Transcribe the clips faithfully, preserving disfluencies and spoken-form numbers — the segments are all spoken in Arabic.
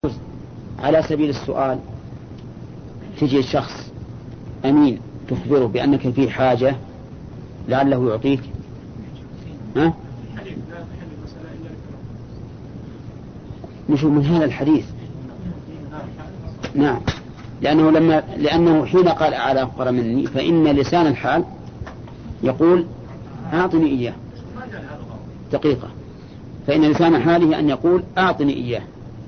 على سبيل السؤال تجي شخص أمين تخبره بأنك في حاجة لعله يعطيك، ها؟ نشوف من هذا الحديث. نعم، لأنه لما لأنه حين قال على أفقر مني فإن لسان الحال يقول أعطني إياه دقيقة، فإن لسان حاله أن يقول أعطني إياه.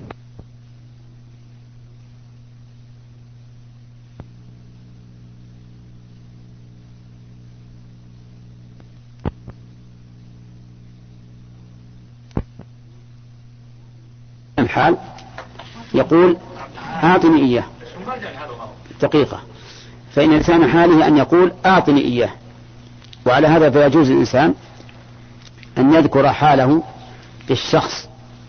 الحال يقول أعطني إياه دقيقة، فإن لسان حاله أن يقول أعطني إياه. وعلى هذا فيجوز الإنسان أن يذكر حاله للشخص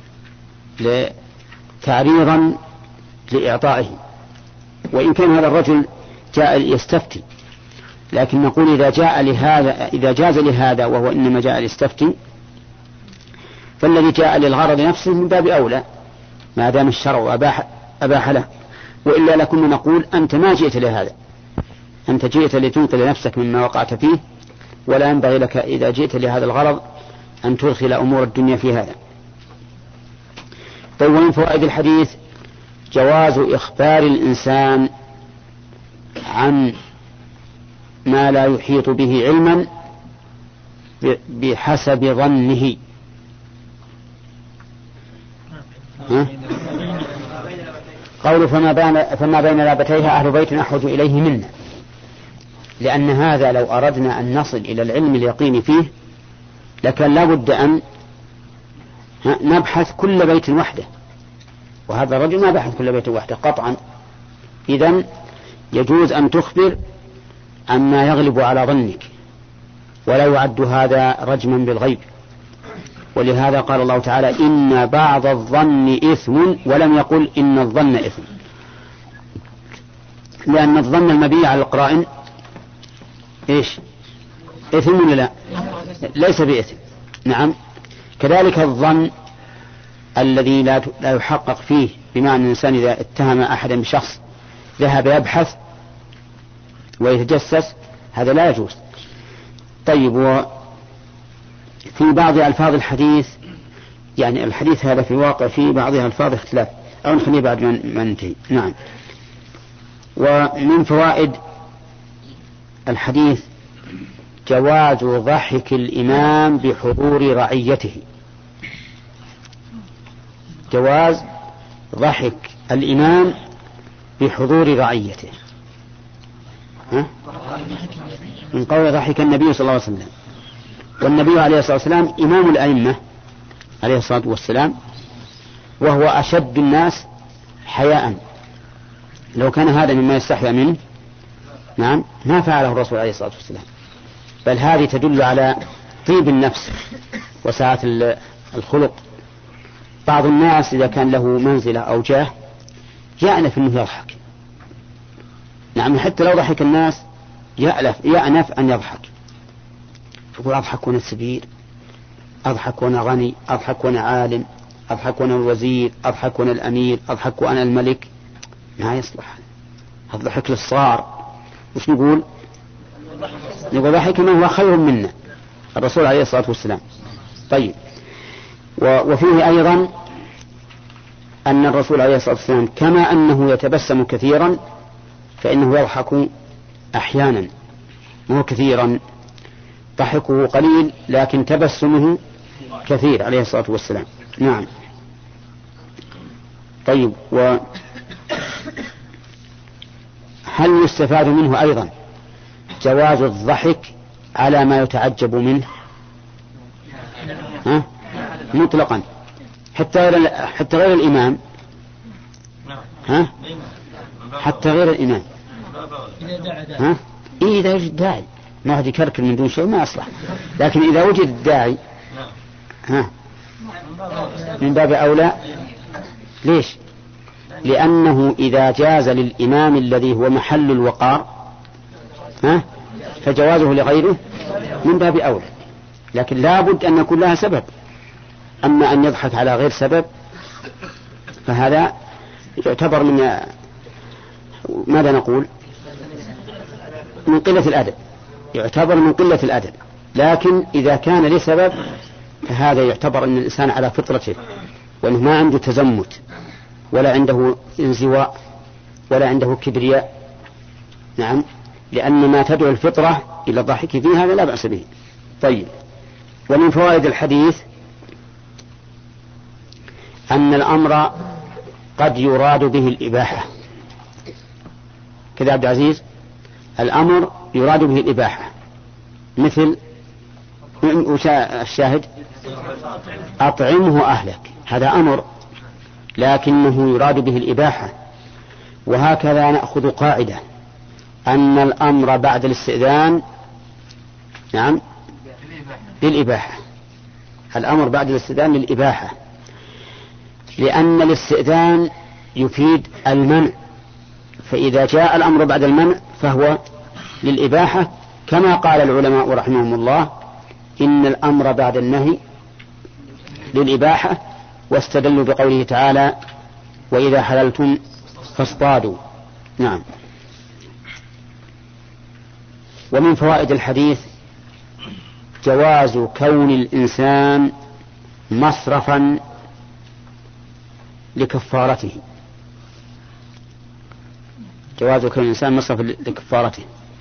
تعريضا لإعطائه، وإن كان هذا الرجل جاء ليستفتي، لكن نقول إذا جاء لهذا إذا جاز لهذا وهو إنما جاء ليستفتي فالذي جاء للغرض نفسه من باب أولى ما دام الشرع أباح, أباح له، وإلا لكنا نقول أنت ما جئت لهذا، أنت جئت لتنقذ نفسك مما وقعت فيه، ولا ينبغي لك إذا جئت لهذا الغرض أن تدخل أمور الدنيا في هذا. طيب، ومن فوائد الحديث جواز إخبار الإنسان عن ما لا يحيط به علما بحسب ظنه. قول فما بين, فما بين لابتيها أهل بيت أحوج إليه منا، لأن هذا لو أردنا أن نصل إلى العلم اليقين فيه لكن لابد أن نبحث كل بيت وحده، وهذا الرجل ما بحث كل بيت وحده قطعا. إذن يجوز أن تخبر عما يغلب على ظنك، ولا يعد هذا رجما بالغيب. ولهذا قال الله تعالى إن بعض الظن إثم، ولم يقل إن الظن إثم، لأن الظن المبني على القرائن إيش؟ إثم ولا لا؟ ليس بإثم. نعم، كذلك الظن الذي لا لا يحقق فيه، بمعنى الإنسان إذا اتهم أحدا بشخص ذهب يبحث ويتجسس، هذا لا يجوز. طيب، وفي بعض ألفاظ الحديث، يعني الحديث هذا في واقع في بعضها ألفاظ اختلاف، أو نخليه بعد ما ننتهي. نعم. ومن فوائد الحديث جواز ضحك الإمام بحضور رعيته، جواز ضحك الإمام بحضور رعيته. ها؟ من قول ضحك النبي صلى الله عليه وسلم، والنبي عليه الصلاة والسلام إمام الأئمة عليه الصلاة والسلام، وهو أشد الناس حياء. لو كان هذا مما يستحيا منه نعم ما فعله الرسول عليه الصلاة والسلام. بل هذه تدل على طيب النفس وسعة الخلق. بعض الناس إذا كان له منزلة أو جاه يأنف أنه يضحك، نعم حتى لو ضحك الناس يألف يأنف أن يضحك، يقول أضحك وأنا سبيل، أضحك وأنا غني، أضحك وأنا عالم، أضحك وأنا الوزير، أضحك وأنا الأمير، أضحك وأنا الملك. ما يصلح، الضحك للصار. وش نقول؟ نقول ضحك من هو خير منا، الرسول عليه الصلاة والسلام. طيب، وفيه أيضا أن الرسول عليه الصلاة والسلام كما أنه يتبسم كثيرا فإنه يضحك أحيانا، مو كثيرا، ضحكه قليل لكن تبسمه كثير عليه الصلاة والسلام. نعم. طيب، وهل يستفاد منه أيضا جواز الضحك على ما يتعجب منه؟ ها؟ مطلقا، حتى غير حتى غير الإمام، ها؟ حتى غير الإمام، ها؟ إيه إذا وجد داعي، ما هو يكركر من دون شيء ما أصلح، لكن إذا وجد الداعي ها من باب أولى. ليش؟ لأنه إذا جاز للإمام الذي هو محل الوقار ها فجوازه لغيره من باب أولى، لكن لا بد أن يكون لها سبب. أما أن يضحك على غير سبب فهذا يعتبر من ماذا نقول من قلة الأدب، يعتبر من قلة الأدب. لكن إذا كان لسبب فهذا يعتبر أن الإنسان على فطرته، وأنه ما عنده تزمت ولا عنده انزواء ولا عنده كبرياء. نعم، لأن ما تدعو الفطرة إلى الضحك فيه هذا لا بأس به. طيب، ومن فوائد الحديث أن الأمر قد يراد به الإباحة. كذا عبد العزيز، الأمر يراد به الإباحة، مثل الشاهد أطعمه أهلك، هذا أمر لكنه يراد به الإباحة. وهكذا نأخذ قاعدة أن الأمر بعد الاستئذان نعم للإباحة، الأمر بعد الاستئذان للإباحة، لأن الاستئذان يفيد المنع، فإذا جاء الأمر بعد المنع فهو للإباحة، كما قال العلماء رحمهم الله إن الأمر بعد النهي للإباحة، واستدلوا بقوله تعالى وإذا حللتم فاصطادوا. نعم. ومن فوائد الحديث جواز كون الإنسان مصرفا لكفارته، جواز كون الإنسان مصرفا لكفارته.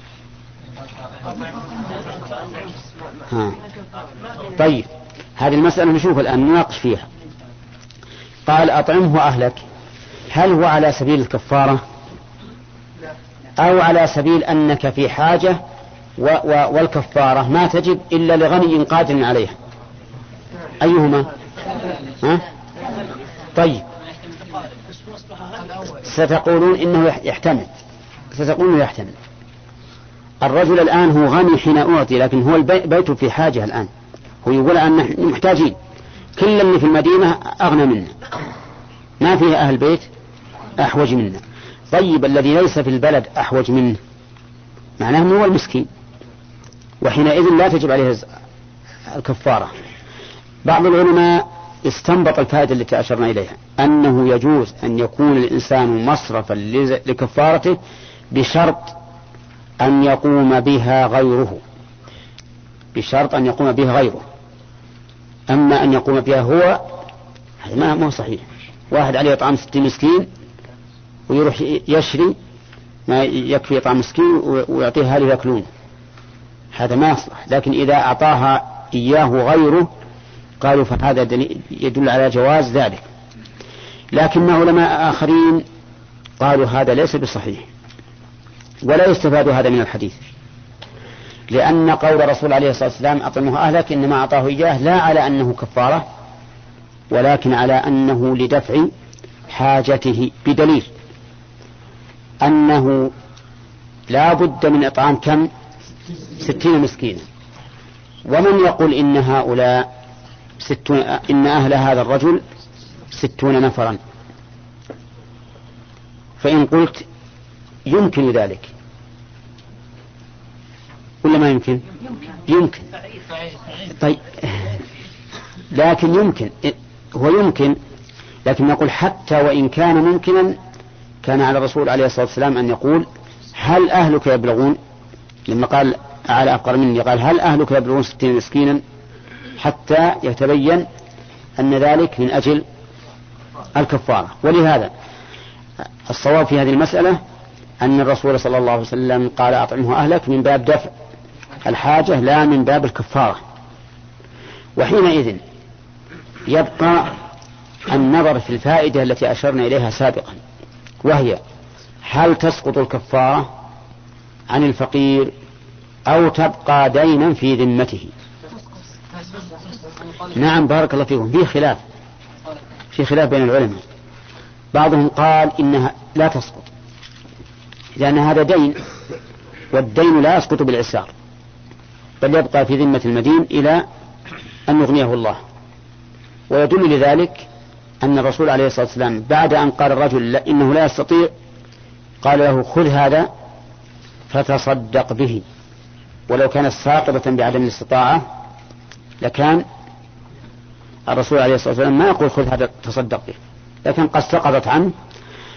ها. طيب، هذه المسألة نشوف الآن نناقش فيها. قال أطعمه أهلك، هل هو على سبيل الكفارة أو على سبيل أنك في حاجة و و والكفارة ما تجب إلا لغني قادر عليها؟ أيهما؟ ها؟ طيب، ستقولون إنه يحتمل، ستقولون يحتمل. الرجل الآن هو غني حين أعطي، لكن هو البيت في حاجة الآن، هو يقول أن نحن محتاجين، كل اللي في المدينة أغنى منا، ما فيه أهل بيت أحوج منا. طيب، الذي ليس في البلد أحوج منه معناه أنه هو المسكين، وحينئذ لا تجب عليه الكفارة. بعض العلماء استنبط الفائدة التي أشرنا إليها، أنه يجوز أن يكون الإنسان مصرفا لكفارته بشرط أن يقوم بها غيره، بشرط أن يقوم بها غيره. أما أن يقوم بها هو هذا ما هو صحيح. واحد عليه طعام ستين مسكين ويروح يشري ما يكفي طعام مسكين ويعطيها هذه يأكلون، هذا ما يصلح. لكن إذا أعطاها إياه غيره قالوا فهذا يدل على جواز ذلك. لكن علماء آخرين قالوا هذا ليس بصحيح، ولا يستفاد هذا من الحديث، لأن قول الرسول عليه الصلاة والسلام أطعمه أهلك إنما أعطاه إياه لا على أنه كفارة، ولكن على أنه لدفع حاجته، بدليل أنه لا بد من إطعام كم؟ ستين مسكينا. ومن يقول إن هؤلاء ستون، إن أهل هذا الرجل ستون نفرا، فإن قلت يمكن ذلك ولا ما يمكن؟ يمكن. طيب، لكن يمكن، هو يمكن، لكن نقول حتى وإن كان ممكنا كان على الرسول عليه الصلاة والسلام أن يقول هل أهلك يبلغون، لما قال على أفقر مني قال هل أهلك يبلغون ستين مسكينا، حتى يتبين أن ذلك من أجل الكفارة. ولهذا الصواب في هذه المسألة أن الرسول صلى الله عليه وسلم قال أطعمه أهلك من باب دفع الحاجة لا من باب الكفارة. وحينئذ يبقى النظر في الفائدة التي أشرنا إليها سابقا، وهي هل تسقط الكفارة عن الفقير أو تبقى دينا في ذمته؟ نعم، بارك الله فيكم، في خلاف في خلاف بين العلماء. بعضهم قال إنها لا تسقط لأن هذا دين، والدين لا يسقط بالعسار، بل يبقى في ذمة المدين إلى أن يغنيه الله. ويدل لذلك أن الرسول عليه الصلاة والسلام بعد أن قال الرجل إنه لا يستطيع قال له خذ هذا فتصدق به، ولو كانت ساقطة بعدم الاستطاعة لكان الرسول عليه الصلاة والسلام ما يقول خذ هذا تصدق به، لكن قد سقطت عنه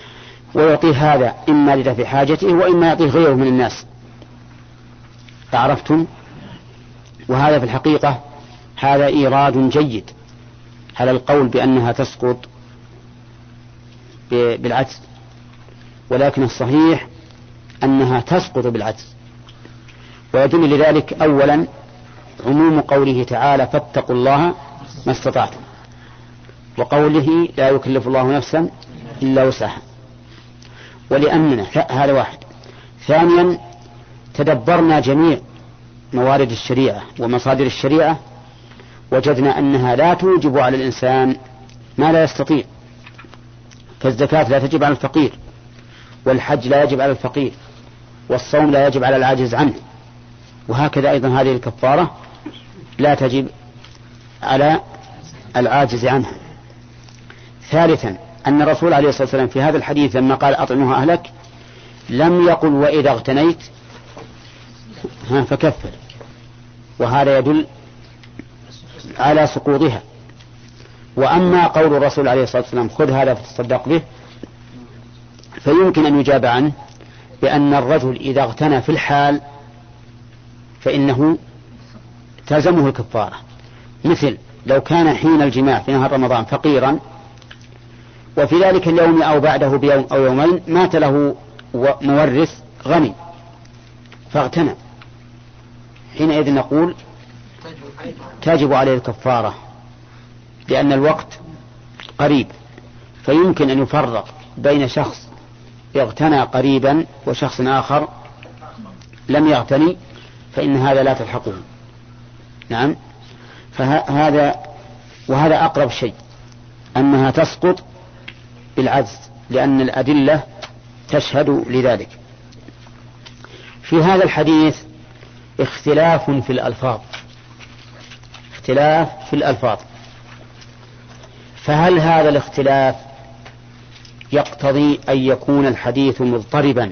ويعطيه هذا إما لدفع حاجته وإما يعطيه غيره من الناس. عرفتم؟ وهذا في الحقيقة هذا إيراد جيد على القول بأنها تسقط بالعجز، ولكن الصحيح أنها تسقط بالعجز. ويدل لذلك أولا عموم قوله تعالى فاتقوا الله ما استطعتم، وقوله لا يكلف الله نفسا إلا وسعها، ولأننا هذا واحد. ثانيا تدبرنا جميع موارد الشريعة ومصادر الشريعة وجدنا أنها لا توجب على الإنسان ما لا يستطيع، فالزكاة لا تجب على الفقير، والحج لا يجب على الفقير، والصوم لا يجب على العاجز عنه، وهكذا أيضا هذه الكفارة لا تجب على العاجز عنها. ثالثا أن الرسول عليه الصلاة والسلام في هذا الحديث لما قال أطعمها أهلك لم يقل وإذا اغتنيت ها فكفر، وهذا يدل على سقوطها. وأما قول الرسول عليه الصلاة والسلام خذ هذا فتصدق به، فيمكن أن يجاب عنه بأن الرجل إذا اغتنى في الحال فإنه تلزمه الكفارة، مثل لو كان حين الجماع في نهار رمضان فقيرا وفي ذلك اليوم أو بعده بيوم أو يومين مات له مورث غني فاغتنى، حينئذ نقول تجب عليه الكفارة لأن الوقت قريب. فيمكن أن يفرق بين شخص يغتنى قريبا وشخص آخر لم يغتني، فإن هذا لا تلحقه. نعم، فهذا وهذا أقرب شيء أنها تسقط بالعجز، لأن الأدلة تشهد لذلك. في هذا الحديث اختلاف في الألفاظ، اختلاف في الألفاظ، فهل هذا الاختلاف يقتضي أن يكون الحديث مضطربا؟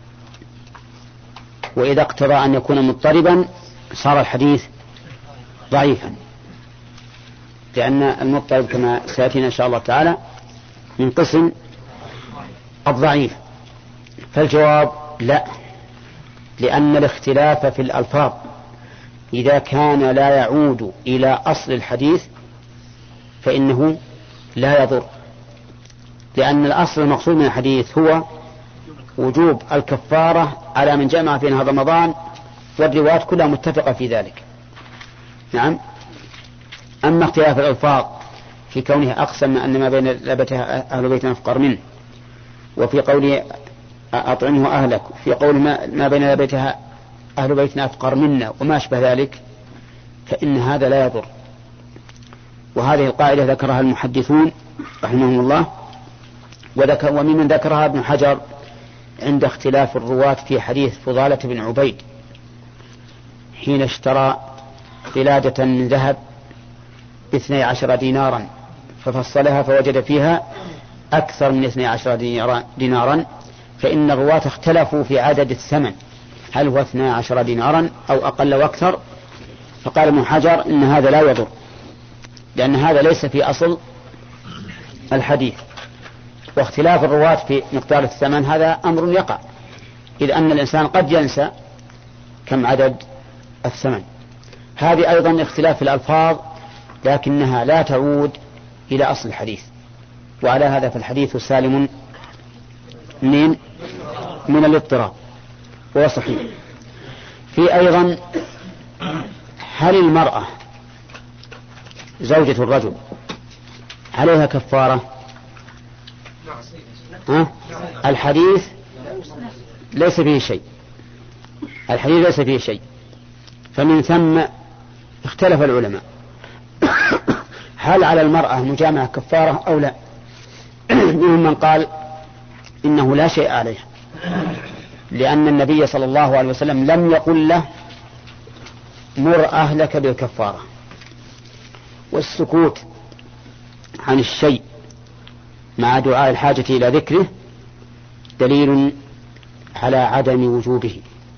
وإذا اقتضى أن يكون مضطربا صار الحديث ضعيفا، لأن المضطرب كما سيأتينا إن شاء الله تعالى من قسم الضعيف. فالجواب لا، لأن الاختلاف في الألفاظ إذا كان لا يعود إلى أصل الحديث فإنه لا يضر، لأن الأصل المقصود من الحديث هو وجوب الكفارة على من جمع في نهار رمضان، والروايات كلها متفقة في ذلك. نعم. أما اختلاف الألفاظ في كونه أقسم أن ما بين لبتها أهل بيتنا أفقر منه، وفي قوله أطعمه أهلك، في قول ما, ما بين لبتها أهل بيتنا أفقر منا وما أشبه ذلك، فإن هذا لا يضر. وهذه القاعدة ذكرها المحدثون رحمهم الله، وذكر وممن ذكرها ابن حجر عند اختلاف الرواة في حديث فضالة بن عبيد حين اشترى قلادة من ذهب باثني عشر دينارا ففصلها فوجد فيها أكثر من اثني عشر دينارا، فإن الرواة اختلفوا في عدد الثمن، هل هو اثني عشر دينارا أو أقل وأكثر؟ فقال ابن حجر إن هذا لا يضر، لأن هذا ليس في أصل الحديث. واختلاف الرواة في مقدار الثمن هذا أمر يقع، إذ أن الإنسان قد ينسى كم عدد الثمن. هذه أيضا اختلاف في الألفاظ، لكنها لا تعود إلى أصل الحديث، وعلى هذا فالحديث سالم من من الاضطراب وهو صحيح. في أيضا هل المرأة زوجة الرجل عليها كفارة؟ ها؟ الحديث ليس فيه شيء، الحديث ليس فيه شيء، فمن ثم اختلف العلماء هل على المرأة مجامعة كفارة أو لا. منهم من قال إنه لا شيء عليها، لأن النبي صلى الله عليه وسلم لم يقل له مر أهلك بالكفارة، والسكوت عن الشيء مع دعاء الحاجة إلى ذكره دليل على عدم وجوبه.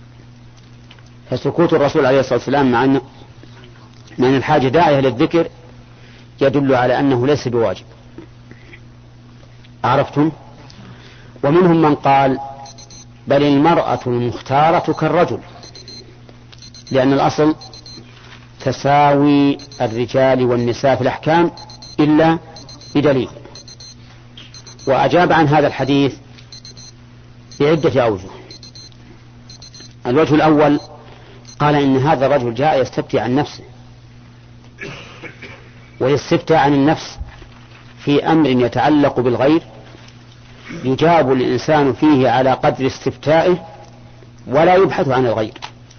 فسكوت الرسول عليه الصلاة والسلام مع أن من الحاجة داعية للذكر يدل على أنه ليس بواجب. عرفتم؟ ومنهم من قال بل المرأة المختارة كالرجل، لأن الأصل تساوي الرجال والنساء في الأحكام إلا بدليل. وأجاب عن هذا الحديث بعدة أوجه. الوجه الأول قال إن هذا الرجل جاء يستفتي عن نفسه، ويستفتى عن النفس في أمر يتعلق بالغير يجاب الإنسان فيه على قدر استفتائه ولا يبحث عن الغير.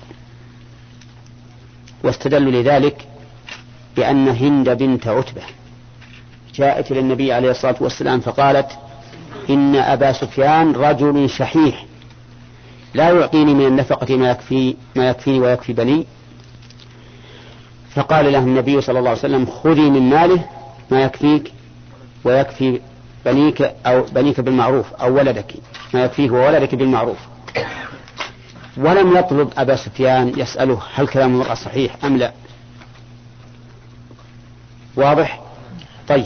واستدلوا لذلك بأن هند بنت عتبة جاءت إلى النبي عليه الصلاة والسلام فقالت إن أبا سفيان رجل شحيح لا يعطيني من النفقة ما يكفي ما يكفيني ويكفي بني. فقال له النبي صلى الله عليه وسلم خذي من ماله ما يكفيك ويكفي بنيك أو بنيك بالمعروف أو ولدك ما يكفيه وولدك بالمعروف. ولم يطلب أبا سفيان يسأله هل كلام المرأة صحيح أم لا. واضح؟ طيب.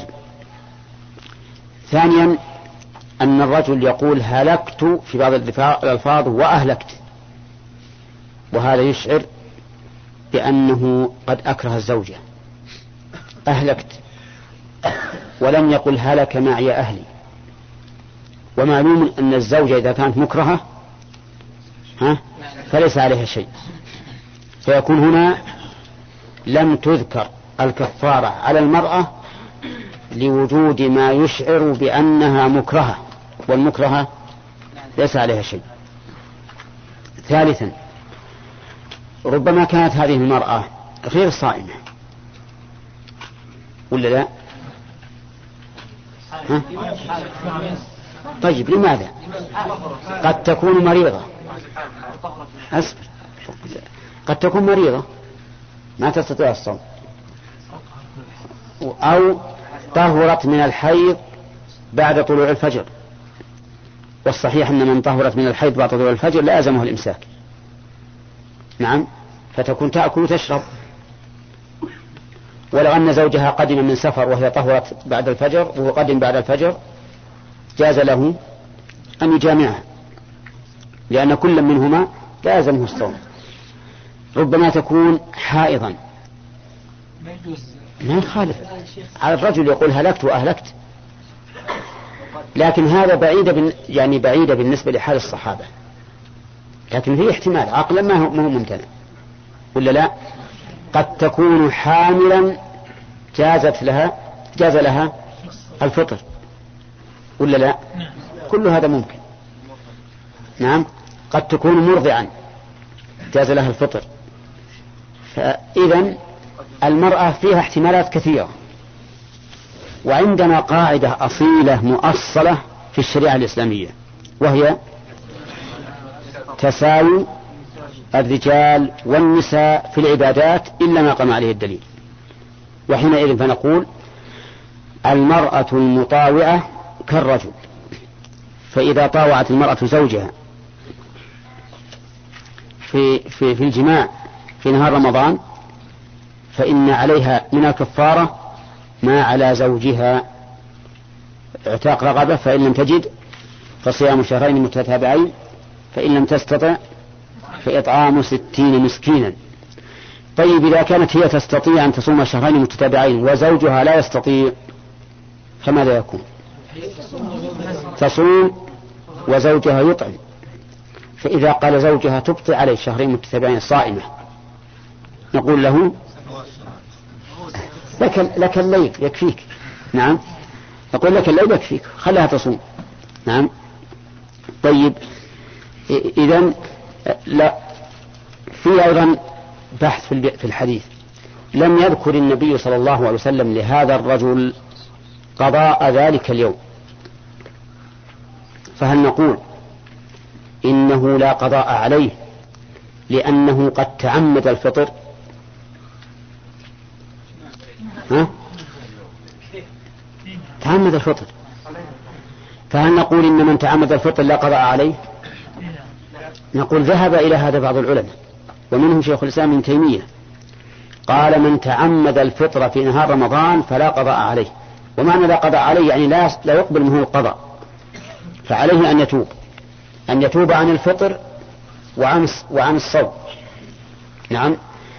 ثانيا أن الرجل يقول هلكت في بعض الألفاظ وأهلكت، وهذا يشعر بأنه قد أكره الزوجة. أهلكت ولم يقل هلك معي أهلي. ومعلوم أن الزوجة إذا كانت مكرهة ها فليس عليها شيء، فيكون هنا لم تذكر الكفارة على المرأة لوجود ما يشعر بأنها مكرهة، والمكرهة ليس عليها شيء. ثالثا ربما كانت هذه المرأة غير صائمة ولا لا؟ ها؟ طيب لماذا؟ قد تكون مريضة. أصبر. قد تكون مريضة ما تستطيع الصوم، أو طهرت من الحيض بعد طلوع الفجر، والصحيح أن من طهرت من الحيض بعد طلوع الفجر لازمه الإمساك. نعم، فتكون تأكل وتشرب. ولو أن زوجها قدم من سفر وهي طهرت بعد الفجر وهو قدم بعد الفجر جاز له أن يجامعها، لأن كل منهما لازمه الصوم. ربما تكون حائضا ما يخالف على الرجل يقول هلكت وأهلكت، لكن هذا بعيد يعني بعيدة بالنسبة لحال الصحابة، لكن فيه احتمال عقلا ما هو ممتنع ولا لا. قد تكون حاملا جازت لها جاز لها الفطر ولا لا، كل هذا ممكن. نعم، قد تكون مرضعا جاز لها الفطر. فإذن المرأة فيها احتمالات كثيرة. وعندنا قاعدة أصيلة مؤصلة في الشريعة الإسلامية، وهي تساوي الرجال والنساء في العبادات إلا ما قام عليه الدليل. وحينئذ فنقول المرأة المطاوعة كالرجل، فإذا طاوعت المرأة زوجها في, في, في الجماع في نهار رمضان فإن عليها من الكفارة ما على زوجها اعتاق رقبة، فإن لم تجد فصيام شهرين متتابعين، فإن لم تستطع فإطعام ستين مسكينا. طيب إذا كانت هي تستطيع أن تصوم شهرين متتابعين وزوجها لا يستطيع فماذا يكون؟ تصوم وزوجها يطعم. فإذا قال زوجها تبطئ عليه شهرين متتابعين صائمة نقول له لك, لك الليل يكفيك. نعم، نقول لك الليل يكفيك خلها تصوم. نعم. طيب إذن لا في أيضا بحث في الحديث، لم يذكر النبي صلى الله عليه وسلم لهذا الرجل قضاء ذلك اليوم، فهل نقول إنه لا قضاء عليه لأنه قد تعمد الفطر؟ ها؟ تعمد الفطر، فهل نقول إن من تعمد الفطر لا قضاء عليه؟ نقول ذهب إلى هذا بعض العلماء ومنهم شيخ الإسلام ابن تيمية قال من تعمد الفطر في نهار رمضان فلا قضاء عليه. ومعنى لا قضاء عليه يعني لا, لا يقبل منه القضاء، فعليه أن يتوب أن يتوب عن الفطر وعن وعن الصوم. نعم.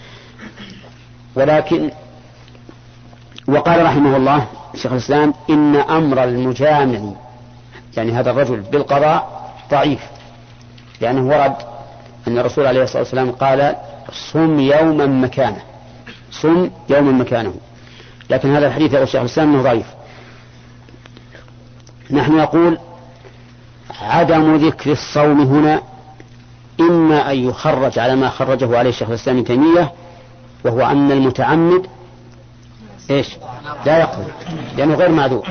ولكن وقال رحمه الله شيخ الإسلام إن أمر المجامع يعني هذا الرجل بالقضاء ضعيف، لأنه ورد أن الرسول عليه الصلاة والسلام قال صم يوما مكانه، صم يوما مكانه، لكن هذا الحديث يقول شيخ الإسلام أنه ضعيف. نحن نقول عدم ذكر الصوم هنا إما أن يخرج على ما خرجه عليه الشيخ الإسلام ابن تيمية، وهو أن المتعمد إيش لا يقضي لأنه غير معذور.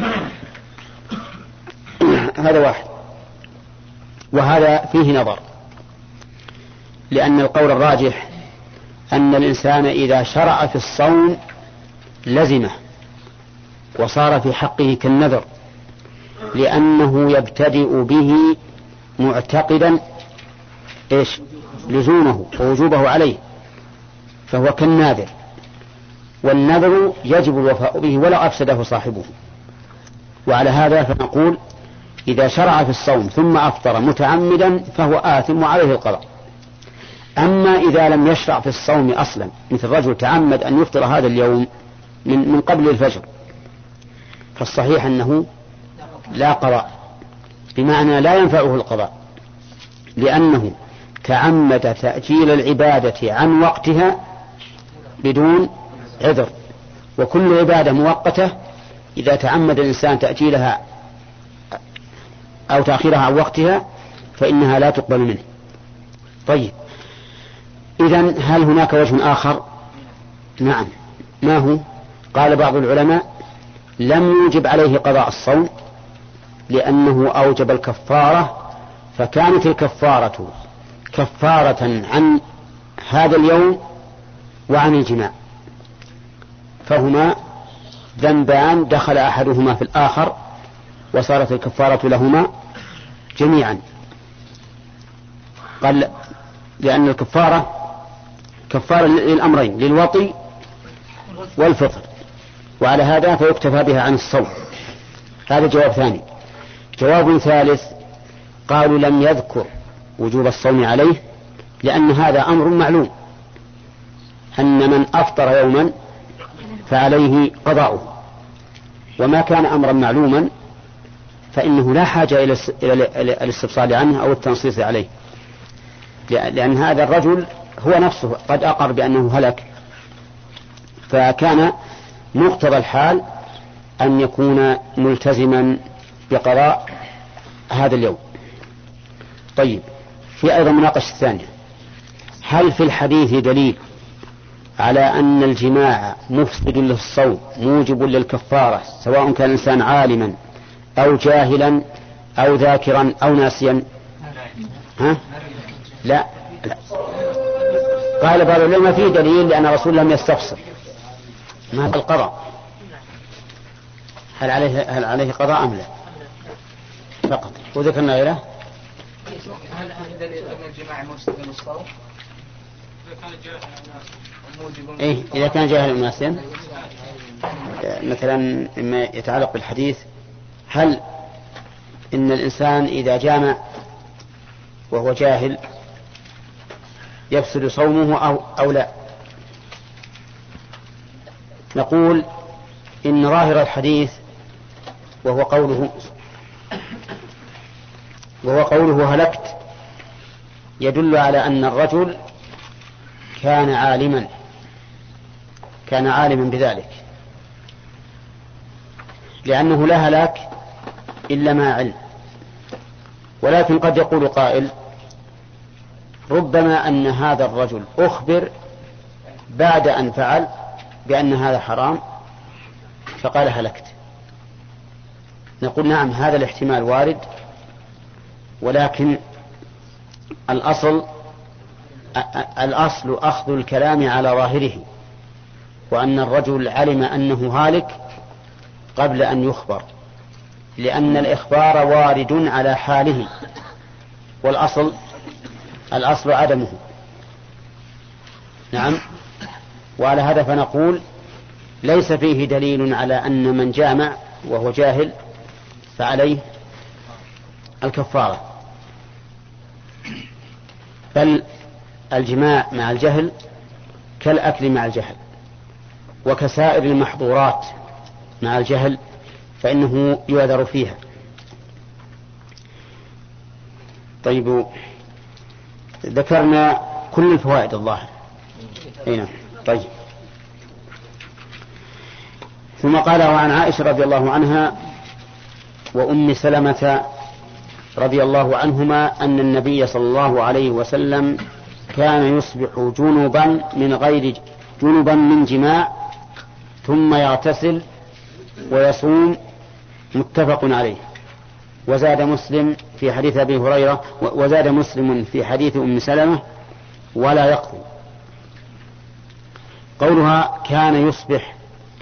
هذا واحد. وهذا فيه نظر، لأن القول الراجح أن الإنسان إذا شرع في الصوم لزمه وصار في حقه كالنذر، لأنه يبتدئ به معتقدا إيش لزومه ووجوبه عليه، فهو كالناذر، والنذر يجب الوفاء به ولو أفسده صاحبه. وعلى هذا فنقول إذا شرع في الصوم ثم أفطر متعمدا فهو آثم وعليه القضاء. أما إذا لم يشرع في الصوم أصلا، مثل رجل تعمد أن يفطر هذا اليوم من, من قبل الفجر، فالصحيح أنه لا قضاء، بمعنى لا ينفعه القضاء، لأنه تعمد تأجيل العبادة عن وقتها بدون عذر. وكل عبادة مؤقتة إذا تعمد الإنسان تأجيلها أو تأخيرها عن وقتها فإنها لا تقبل منه. طيب، إذن هل هناك وجه آخر؟ نعم. ما هو؟ قال بعض العلماء لم يوجب عليه قضاء الصوم لأنه أوجب الكفارة، فكانت الكفارة كفارة عن هذا اليوم وعن الجماع، فهما ذنبان دخل أحدهما في الآخر وصارت الكفارة لهما جميعا. قال لأن الكفارة كفارة للأمرين، للوطي والفطر، وعلى هذا فيكتفى بها عن الصوم. هذا جواب ثاني. جواب ثالث قالوا لم يذكر وجوب الصوم عليه لأن هذا أمر معلوم، أن من أفطر يوما فعليه قضاؤه، وما كان أمرا معلوما فإنه لا حاجة إلى الاستفصال عنه أو التنصيص عليه، لأن هذا الرجل هو نفسه قد أقر بأنه هلك، فكان مقتضى الحال أن يكون ملتزما بقضاء هذا اليوم. طيب، في أيضا مناقشة ثانية، هل في الحديث دليل على أن الجماع مفسد للصوم موجب للكفارة سواء كان الإنسان عالما أو جاهلا أو ذاكرا أو ناسيا؟ ها؟ لا لا. قال بعض العلماء فيه دليل لأن الرسول لم يستفسر ما هو القضاء، هل عليه هل عليه قضاء أم لا فقط، وذكرنا غيره. هل هل دليل أن الجماع مفسد للصوم؟ إيه إذا كان جاهلا ناسيا، مثلا مما يتعلق بالحديث، هل إن الإنسان إذا جامع وهو جاهل يفسد صومه أو, أو لا؟ نقول إن ظاهر الحديث وهو قوله وهو قوله هلكت يدل على أن الرجل كان عالما كان عالما بذلك، لأنه لا هلاك إلا ما علم. ولكن قد يقول قائل ربما أن هذا الرجل أخبر بعد أن فعل بأن هذا حرام فقال هلكت. نقول نعم، هذا الاحتمال وارد، ولكن الأصل الأصل أخذ الكلام على ظاهره، وأن الرجل علم أنه هالك قبل أن يخبر، لأن الإخبار وارد على حاله، والأصل الأصل عدمه. نعم. وعلى هذا فنقول ليس فيه دليل على أن من جامع وهو جاهل فعليه الكفارة، بل الجماع مع الجهل كالأكل مع الجهل، وكسائر المحظورات مع الجهل فإنه يعذر فيها. طيب، ذكرنا كل الفوائد الظاهر. هنا طيب. ثم قال: وعن عائشة رضي الله عنها وأم سلمة رضي الله عنهما أن النبي صلى الله عليه وسلم كان يصبح جنبا من غير جنبا من جماع ثم يغتسل ويصوم، متفق عليه. وزاد مسلم في حديث أبي هريرة وزاد مسلم في حديث أم سلمة: ولا يقضي. قولها كان يصبح،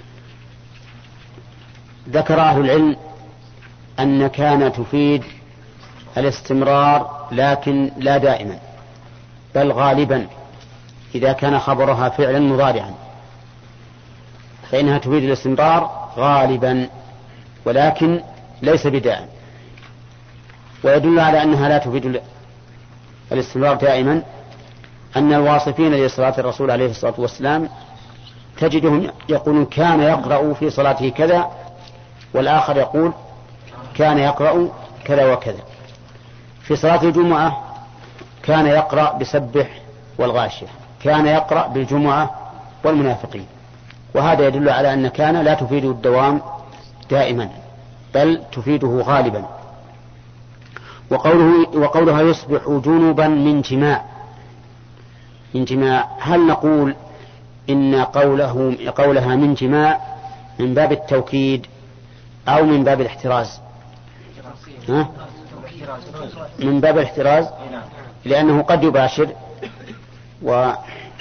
ذكر أهل العلم أن كان تفيد الاستمرار لكن لا دائما، بل غالبا إذا كان خبرها فعلا مضارعا فإنها تفيد الاستمرار غالبا ولكن ليس بدائم. ويدل على أنها لا تفيد الاستمرار دائما أن الواصفين لصلاة الرسول عليه الصلاة والسلام تجدهم يقولون كان يقرأ في صلاته كذا، والآخر يقول كان يقرأ كذا وكذا. في صلاة الجمعة كان يقرأ بسبح والغاشية، كان يقرأ بالجمعة والمنافقين. وهذا يدل على أن كان لا تفيد الدوام دائما بل تفيده غالبا. وقوله وقولها يصبح جنبا من جماع من جماع هل نقول إن قوله قولها من جماع من باب التوكيد أو من باب الاحتراز؟ ها؟ من باب الاحتراز، لأنه قد يباشر و...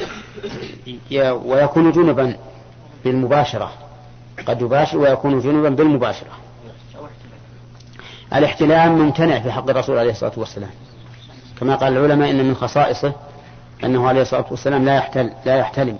ويكون جنبا بالمباشرة، قد يباشر ويكون جنبا بالمباشرة. الاحتلام ممتنع في حق الرسول عليه الصلاة والسلام، كما قال العلماء إن من خصائصه أنه عليه الصلاة والسلام لا يحتل لا يحتلم.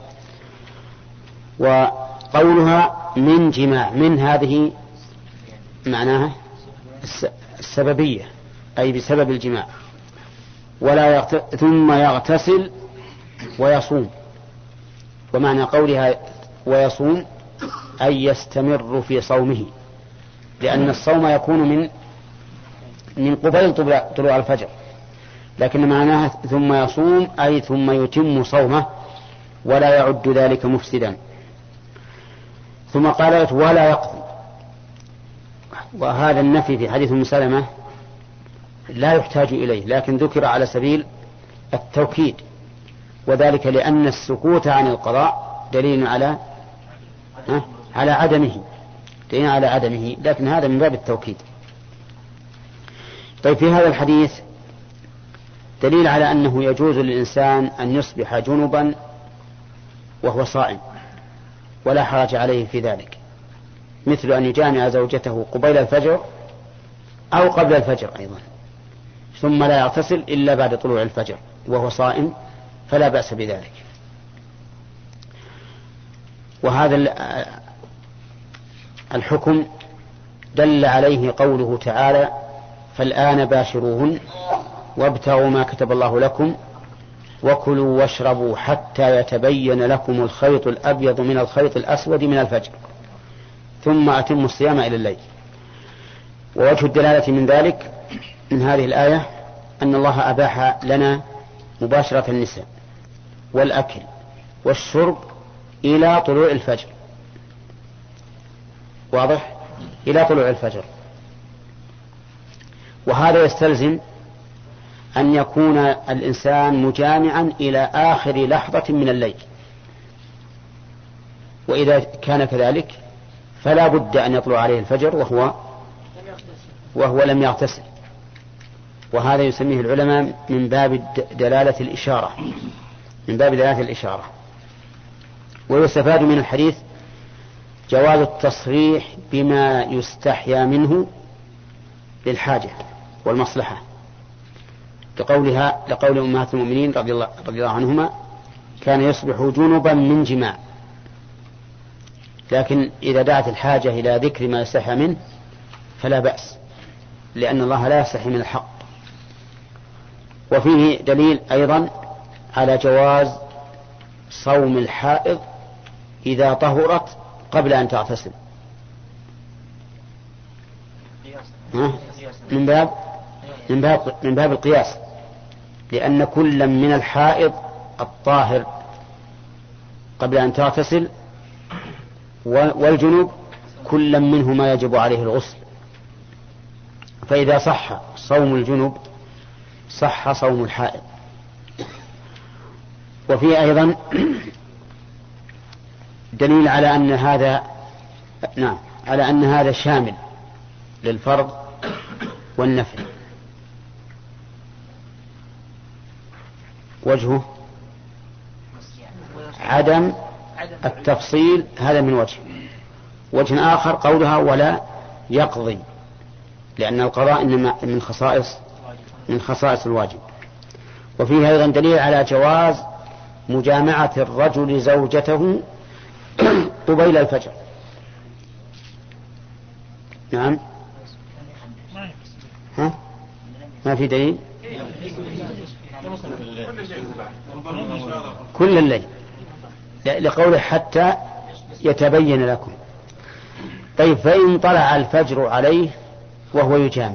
وقولها من جماع، من هذه معناها السببية، أي بسبب الجماع. ولا يغت... ثم يغتسل ويصوم. ومعنى قولها ويصوم أي يستمر في صومه، لأن الصوم يكون من من قبيل طلوع الفجر، لكن معناها ثم يصوم أي ثم يتم صومه ولا يعد ذلك مفسدا. ثم قالت ولا يقضي، وهذا النفي في حديث أم سلمة لا يحتاج إليه، لكن ذكر على سبيل التوكيد، وذلك لأن السكوت عن القضاء دليل على على عدمه دليل على عدمه لكن هذا من باب التوكيد. طيب، في هذا الحديث دليل على أنه يجوز للإنسان أن يصبح جنبا وهو صائم ولا حرج عليه في ذلك، مثل أن يجامع زوجته قبيل الفجر أو قبل الفجر أيضا، ثم لا يغتسل إلا بعد طلوع الفجر وهو صائم، فلا بأس بذلك. وهذا الحكم دل عليه قوله تعالى فالآن باشروهن وابتغوا ما كتب الله لكم وكلوا واشربوا حتى يتبين لكم الخيط الأبيض من الخيط الأسود من الفجر ثم أتموا الصيام إلى الليل. ووجه الدلالة من ذلك من هذه الآية أن الله أباح لنا مباشرة النساء والأكل والشرب إلى طلوع الفجر، واضح؟ إلى طلوع الفجر. وهذا يستلزم أن يكون الإنسان مجامعا إلى آخر لحظة من الليل، وإذا كان كذلك فلا بد أن يطلع عليه الفجر وهو وهو لم يغتسل، وهذا يسميه العلماء من باب دلالة الإشارة من باب دلالة الإشارة. ويستفاد من الحديث جواز التصريح بما يستحيا منه للحاجة والمصلحة، لقولها لقول أمهات المؤمنين رضي الله, رضي الله عنهما كان يصبح جنبا من جماع. لكن إذا دعت الحاجة إلى ذكر ما يستحيا منه فلا بأس، لأن الله لا يستحي من الحق. وفيه دليل أيضا على جواز صوم الحائض إذا طهرت قبل أن تغتسل، من باب من باب من باب القياس، لأن كل من الحائض الطاهر قبل أن تغتسل والجنوب كل منهما يجب عليه الغسل، فإذا صح صوم الجنوب صح صوم الحائض. وفيه أيضا دليل على أن هذا نعم على أن هذا شامل للفرض والنفل. وجهه عدم التفصيل، هذا من وجه. وجه آخر قولها ولا يقضي، لأن القضاء إنما من خصائص من خصائص الواجب. وفيه أيضا دليل على جواز مجامعة الرجل زوجته قبيل الفجر. نعم، ها؟ ما في دليل؟ كل الليل، لقوله حتى يتبين لكم. طيب، فإن طلع الفجر عليه وهو يجامع،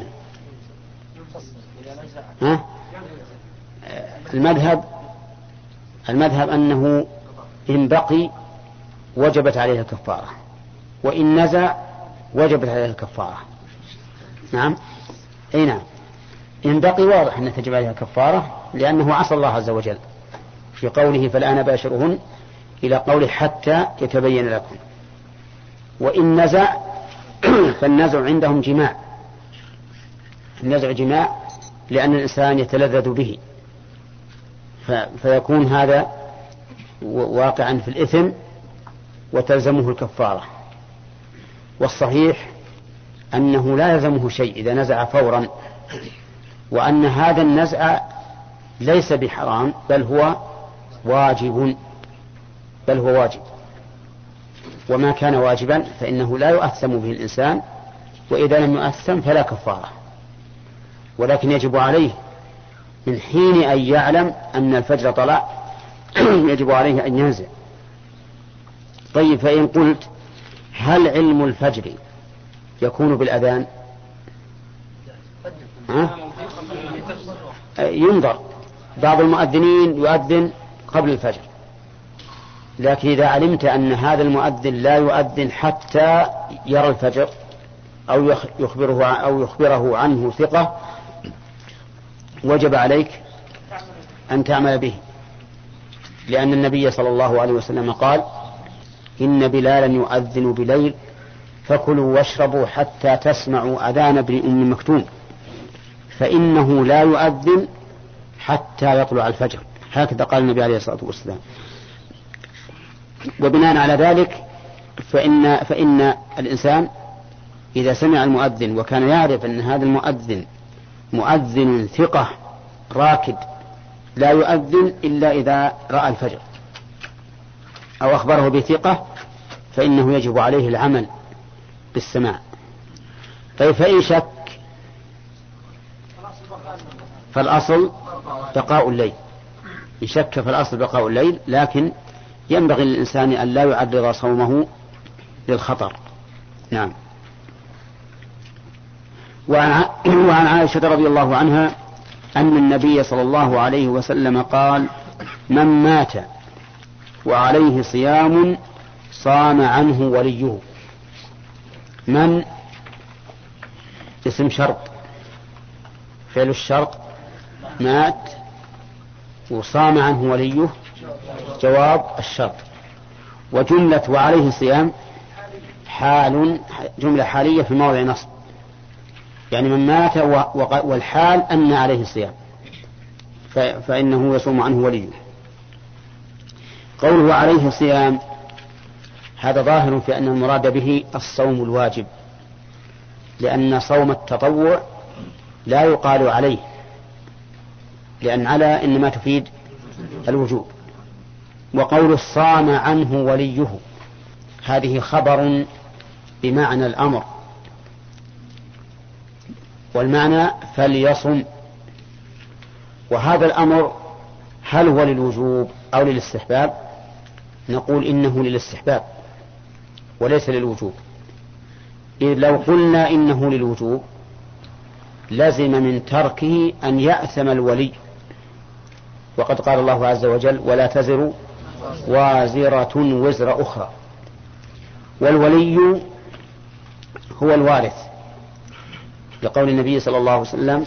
ها؟ المذهب المذهب أنه إن بقي وجبت عليه الكفارة، وإن نزع وجبت عليه الكفارة. نعم، أي نعم، إن بقي واضح أن تجب عليها كفارة، لأنه عصى الله عز وجل في قوله فالآن باشرهن إلى قوله حتى يتبين لكم. وإن نزع فالنزع عندهم جماع، النزع جماع لأن الإنسان يتلذذ به، فيكون هذا واقعا في الإثم وتلزمه الكفارة. والصحيح أنه لا يلزمه شيء إذا نزع فورا، وأن هذا النزع ليس بحرام بل هو واجب بل هو واجب وما كان واجبا فإنه لا يؤثم به الإنسان، وإذا لم يؤثم فلا كفارة، ولكن يجب عليه من حين أن يعلم أن الفجر طلع يجب عليه أن ينزع. طيب، فإن قلت هل علم الفجر يكون بالأذان؟ ها؟ ينظر، بعض المؤذنين يؤذن قبل الفجر، لكن إذا علمت أن هذا المؤذن لا يؤذن حتى يرى الفجر أو يخبره أو يخبره عنه ثقة، وجب عليك أن تعمل به، لأن النبي صلى الله عليه وسلم قال إن بلالا يؤذن بليل فكلوا واشربوا حتى تسمعوا أذان ابن أم مكتوم فإنه لا يؤذن حتى يطلع الفجر. هكذا قال النبي عليه الصلاة والسلام. وبناء على ذلك فإن, فإن الإنسان إذا سمع المؤذن وكان يعرف أن هذا المؤذن مؤذن ثقة راكد لا يؤذن إلا إذا رأى الفجر أو أخبره بثقة، فإنه يجب عليه العمل بالسماع. طيب، فإن شك فالأصل بقاء الليل، إن شك فالأصل بقاء الليل، لكن ينبغي للإنسان أن لا يعرض صومه للخطر. نعم. وعن عائشة رضي الله عنها أن النبي صلى الله عليه وسلم قال من مات وعليه صيام صام عنه وليه. من اسم شرط، فعل الشرط مات وصام عنه وليه جواب الشرط. وجملة وعليه صيام حال، جملة حالية في موضع نصب، يعني من مات والحال أن عليه الصيام فإنه يصوم عنه وليه. قوله عليه صيام هذا ظاهر في أن المراد به الصوم الواجب، لأن صوم التطوع لا يقال عليه، لأن على إنما تفيد الوجوب. وقول صام عنه وليه هذه خبر بمعنى الأمر، والمعنى فليصم. وهذا الأمر هل هو للوجوب أو للاستحباب؟ نقول إنه للاستحباب وليس للوجوب. إذ لو قلنا إنه للوجوب لزم من تركه أن يأثم الولي، وقد قال الله عز وجل ولا تزر وازرة وزر أخرى. والولي هو الوارث، لقول النبي صلى الله عليه وسلم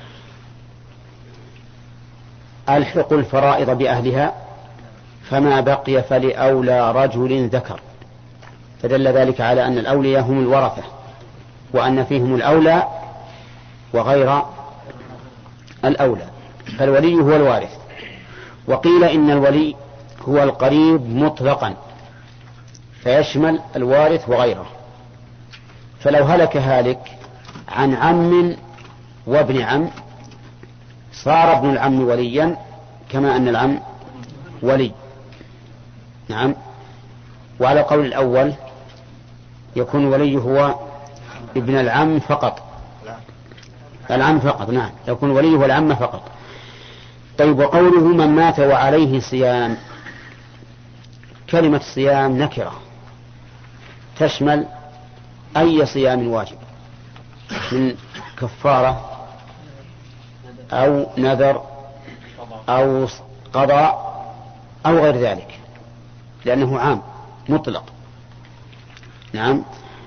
ألحق الفرائض بأهلها فما بقي فلأولى رجل ذكر، فدل ذلك على أن الأولياء هم الورثة، وأن فيهم الأولى وغير الأولى، فالولي هو الوارث. وقيل إن الولي هو القريب مطلقا فيشمل الوارث وغيره. فلو هلك هالك عن عم وابن عم صار ابن العم وليا كما أن العم ولي. نعم. وعلى قول الأول يكون ولي هو ابن العم فقط، العم فقط. نعم، يكون ولي هو العم فقط. طيب، وقوله من مات وعليه صيام، كلمة صيام نكرة تشمل أي صيام واجب من كفارة أو نذر أو قضاء أو غير ذلك، لأنه عام مطلق. نعم.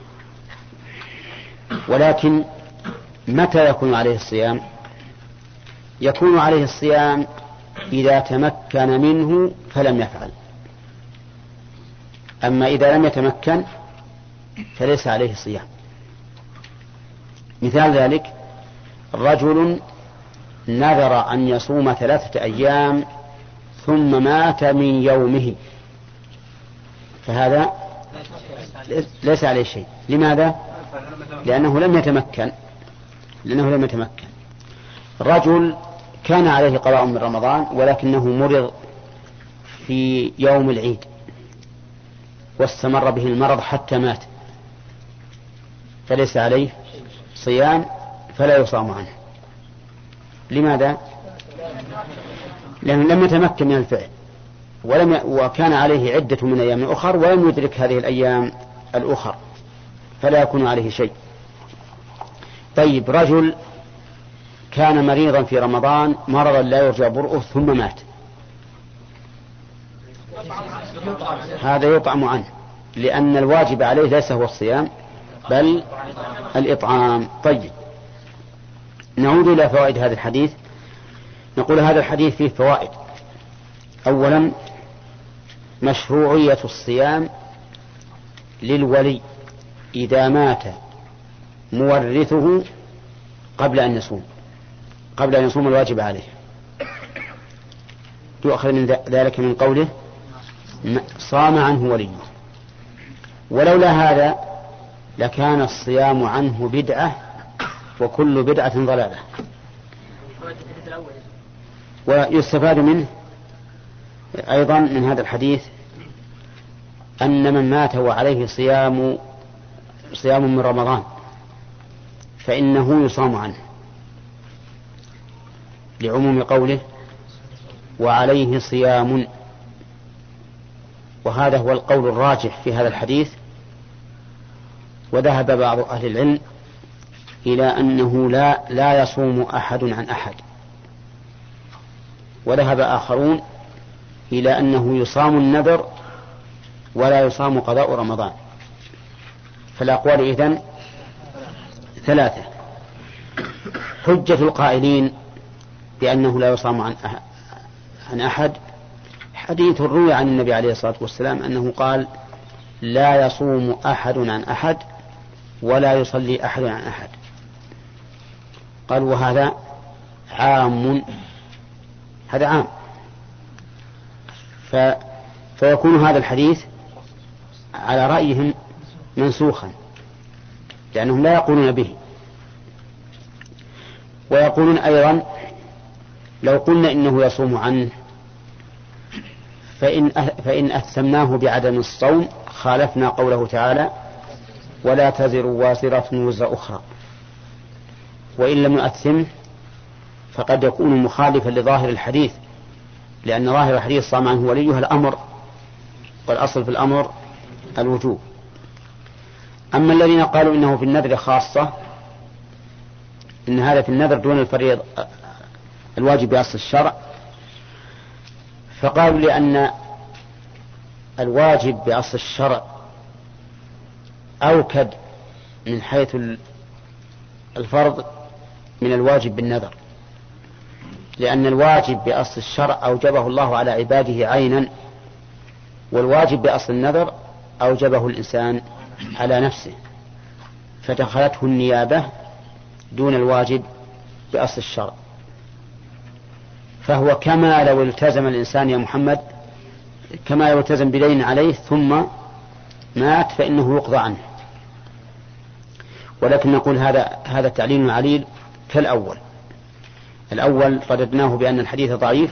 ولكن متى يكون عليه الصيام؟ يكون عليه الصيام إذا تمكن منه فلم يفعل، أما إذا لم يتمكن فليس عليه صيام. مثال ذلك رجل نذر أن يصوم ثلاثة أيام ثم مات من يومه، فهذا ليس عليه شيء. لماذا؟ لأنه لم يتمكن لأنه لم يتمكن. رجل كان عليه قضاء من رمضان ولكنه مرض في يوم العيد واستمر به المرض حتى مات، فليس عليه صيام فلا يصام عنه. لماذا؟ لأنه لم يتمكن من الفعل ولم ي... وكان عليه عدة من أيام أخر ولم يدرك هذه الأيام الأخر، فلا يكون عليه شيء. طيب، رجل كان مريضا في رمضان مرضا لا يرجى برؤه ثم مات، هذا يطعم عنه، لأن الواجب عليه ليس هو الصيام بل الإطعام. طيب، نعود إلى فوائد هذا الحديث. نقول هذا الحديث فيه فوائد. أولا، مشروعية الصيام للولي إذا مات مورثه قبل أن يصوم قبل أن يصوم الواجب عليه. يؤخذ من ذلك من قوله صام عنه وليه. ولولا هذا لكان الصيام عنه بدعة وكل بدعة ضلالة. ويستفاد منه أيضا من هذا الحديث أن من مات وعليه صيام صيام من رمضان فإنه يصام عنه، لعموم قوله وعليه صيام. وهذا هو القول الراجح في هذا الحديث. وذهب بعض أهل العلم إلى أنه لا لا يصوم أحد عن أحد، وذهب آخرون إلى أنه يصام النذر ولا يصام قضاء رمضان. فالأقوال إذن ثلاثة. حجة القائلين بأنه لا يصام عن عن أحد حديث روي عن النبي عليه الصلاة والسلام أنه قال لا يصوم أحد عن أحد ولا يصلي أحد عن أحد. قال وهذا عام، هذا عام. ف... فيكون هذا الحديث على رأيهم منسوخا لأنهم لا يقولون به. ويقولون أيضا لو قلنا إنه يصوم عنه فإن, فإن أثمناه بعدم الصوم خالفنا قوله تعالى ولا تزر وازرة وزر أخرى. وإن لم يؤثم فقد يكون مخالفا لظاهر الحديث، لأن ظاهر الحديث صام عنه وليه الأمر، والأصل في الأمر الوجوب. أما الذين قالوا إنه في النذر خاصة، إن هذا في النذر دون الفريض الواجب بأصل الشرع، فقالوا لأن الواجب بأصل الشرع أوكد من حيث الفرض من الواجب بالنذر، لأن الواجب بأصل الشرع أوجبه الله على عباده عينا، والواجب بأصل النذر أوجبه الإنسان على نفسه، فدخلته النيابة دون الواجب بأصل الشرع. فهو كما لو التزم الإنسان يا محمد، كما لو التزم بدين عليه ثم مات فإنه يقضى عنه. ولكن نقول هذا هذا تعليل عليل كالأول. الأول رددناه بأن الحديث ضعيف،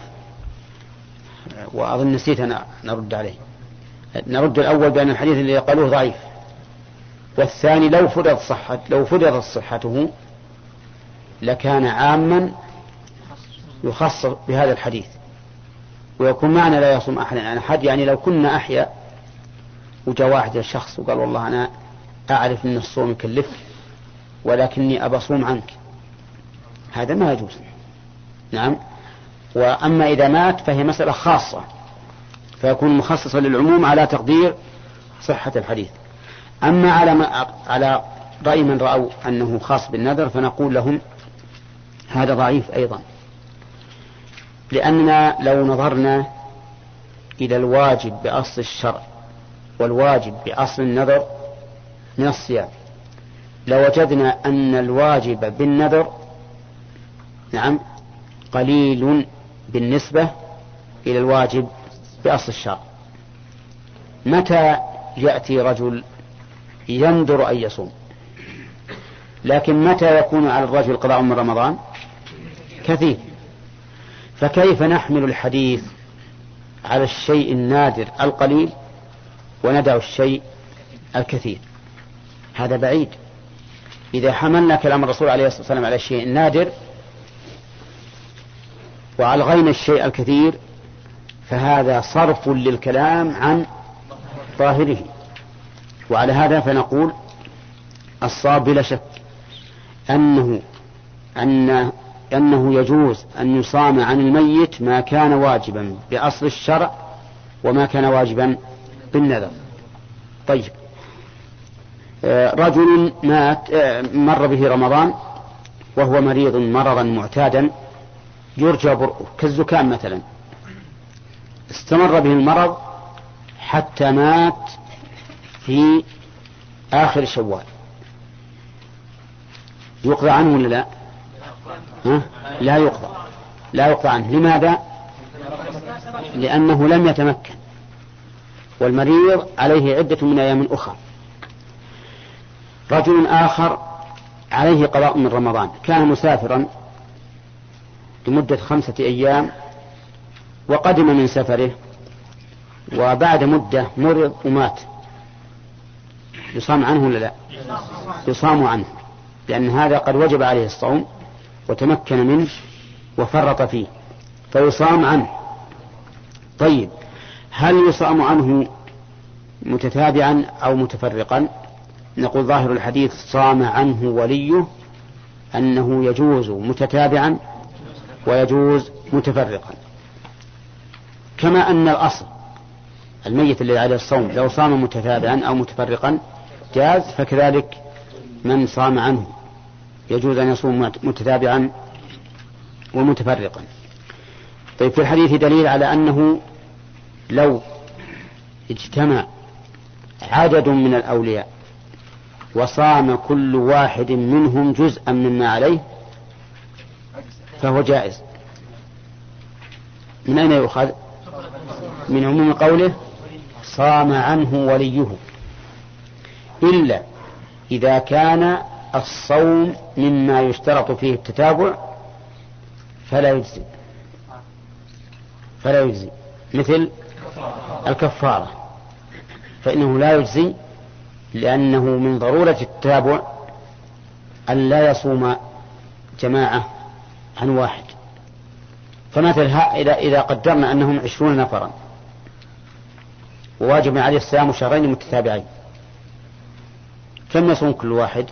وأظن نسيت أنا نرد عليه. نرد الأول بأن الحديث اللي قالوه ضعيف، والثاني لو فرض صحة لو فرضت صحته لكان عاما يخصص بهذا الحديث، ويكون معنى لا يصوم أحد عن أحد. يعني لو كنا أحياء وجاء واحد الشخص وقال والله أنا أعرف أن الصوم يكلفك ولكني أبى أصوم عنك، هذا ما يجوز. نعم. وأما إذا مات فهي مسألة خاصة، فيكون مخصصا للعموم على تقدير صحة الحديث. أما على ما على رأي من رأوا أنه خاص بالنذر فنقول لهم هذا ضعيف أيضا، لأننا لو نظرنا إلى الواجب بأصل الشرع والواجب بأصل النذر من الصيام لوجدنا أن الواجب بالنذر نعم قليل بالنسبة إلى الواجب بأصل الشرع. متى يأتي رجل ينذر أن يصوم، لكن متى يكون على الرجل قضاء من رمضان؟ كثير. فكيف نحمل الحديث على الشيء النادر القليل وندع الشيء الكثير؟ هذا بعيد. إذا حملنا كلام الرسول عليه الصلاة والسلام على الشيء النادر وألغينا الشيء الكثير فهذا صرف للكلام عن ظاهره. وعلى هذا فنقول الصواب بلا شك أنه أن أنه يجوز أن يصام عن الميت ما كان واجبا بأصل الشرع وما كان واجبا بالنذر. طيب، رجل مات مر به رمضان وهو مريض مرضا معتادا يرجى برؤه كالزكام مثلا، استمر به المرض حتى مات في آخر شوال، يقضى عنه ولا لا؟ ها؟ لا يقضى لا يقضى عنه. لماذا؟ لأنه لم يتمكن، والمريض عليه عدة من أيام أخرى. رجل آخر عليه قضاء من رمضان، كان مسافرا لمدة خمسة أيام وقدم من سفره وبعد مدة مرض ومات، يصام عنه ولا لا؟ يصام عنه، لأن هذا قد وجب عليه الصوم وتمكن منه وفرط فيه فيصام عنه. طيب، هل يصام عنه متتابعا أو متفرقا؟ نقول ظاهر الحديث صام عنه وليه أنه يجوز متتابعا ويجوز متفرقا، كما أن الأصل الميت الذي عليه الصوم لو صام متتابعا أو متفرقا جاز، فكذلك من صام عنه يجوز أن يصوم متتابعا ومتفرقا. طيب، في الحديث دليل على أنه لو اجتمع عدد من الأولياء وصام كل واحد منهم جزءا مما عليه فهو جائز. من أين يؤخذ؟ من عموم قوله صام عنه وليه، إلا إذا كان الصوم مما يشترط فيه التتابع فلا يجزي فلا يجزي مثل الكفارة، فإنه لا يجزي لأنه من ضرورة التتابع أن لا يصوم جماعة عن واحد. فمثلا إذا إذا قدرنا أنهم عشرون نفرا وواجب عليه الصيام شهرين متتابعين، كم يصوم كل واحد؟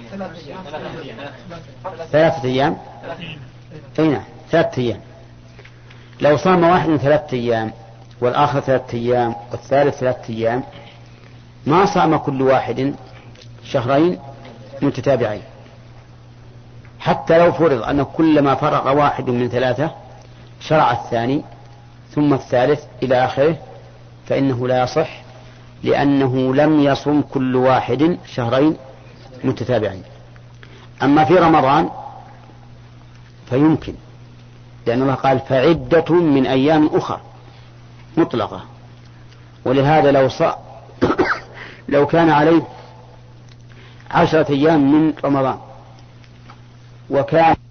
ثلاثة أيام. أين ثلاثة أيام. لو صام واحد ثلاثة أيام والآخر ثلاثة أيام والثالث ثلاثة أيام ما صام كل واحد شهرين متتابعين، حتى لو فرض أن كلما فرغ واحد من ثلاثة شرع الثاني ثم الثالث إلى آخره، فإنه لا يصح، لأنه لم يصم كل واحد شهرين متتابعين. أما في رمضان فيمكن، لأن الله قال فعدة من أيام أخرى مطلقة. ولهذا لو ص... لو كان عليه عشرة أيام من رمضان وكان